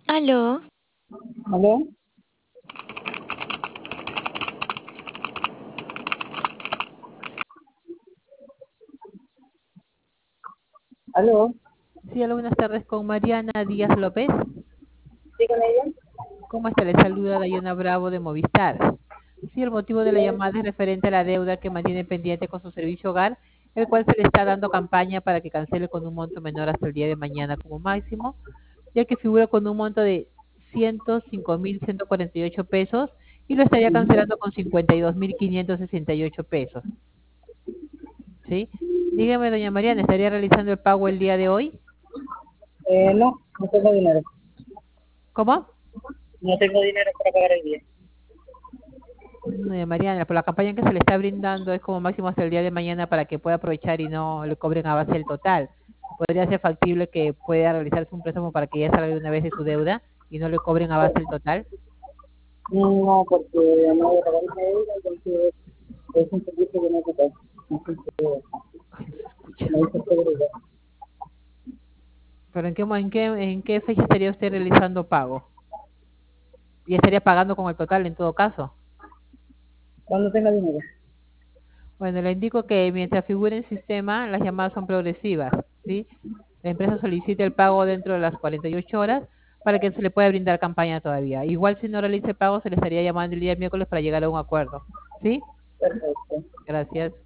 Aló, ¿Aló? ¿Aló? Sí, hola, buenas tardes con Mariana Díaz López. ¿Sí con ella? ¿Cómo está? Le saluda Dayana Bravo de Movistar. Sí, el motivo de la Bien. llamada es referente a la deuda que mantiene pendiente con su servicio hogar, el cual se le está dando campaña para que cancele con un monto menor hasta el día de mañana como máximo, ya que figura con un monto de 105.148 pesos y lo estaría Ujú. cancelando con 52.568 pesos. ¿Sí? Dígame, doña Mariana, ¿estaría realizando el pago el día de hoy? No, no tengo dinero. ¿Cómo? No tengo dinero para pagar el día. Mariana, por la campaña que se le está brindando es como máximo hasta el día de mañana para que pueda aprovechar y no le cobren a base del total. ¿Podría ser factible que pueda realizarse un préstamo para que ya salga de una vez de su deuda y no le cobren a base del total? No, porque no voy a pagar esa deuda, entonces es un servicio que no se paga. Así que Ay, no se escucha. me dice seguridad. ¿Pero en qué fecha estaría usted realizando pago? ¿Y estaría pagando con el total en todo caso? Cuando tenga dinero. Bueno, le indico que mientras figure en sistema, las llamadas son progresivas, ¿sí? La empresa solicita el pago dentro de las 48 horas para que se le pueda brindar campaña todavía. Igual si no realiza el pago, se le estaría llamando el día miércoles para llegar a un acuerdo, ¿sí? Perfecto. Gracias.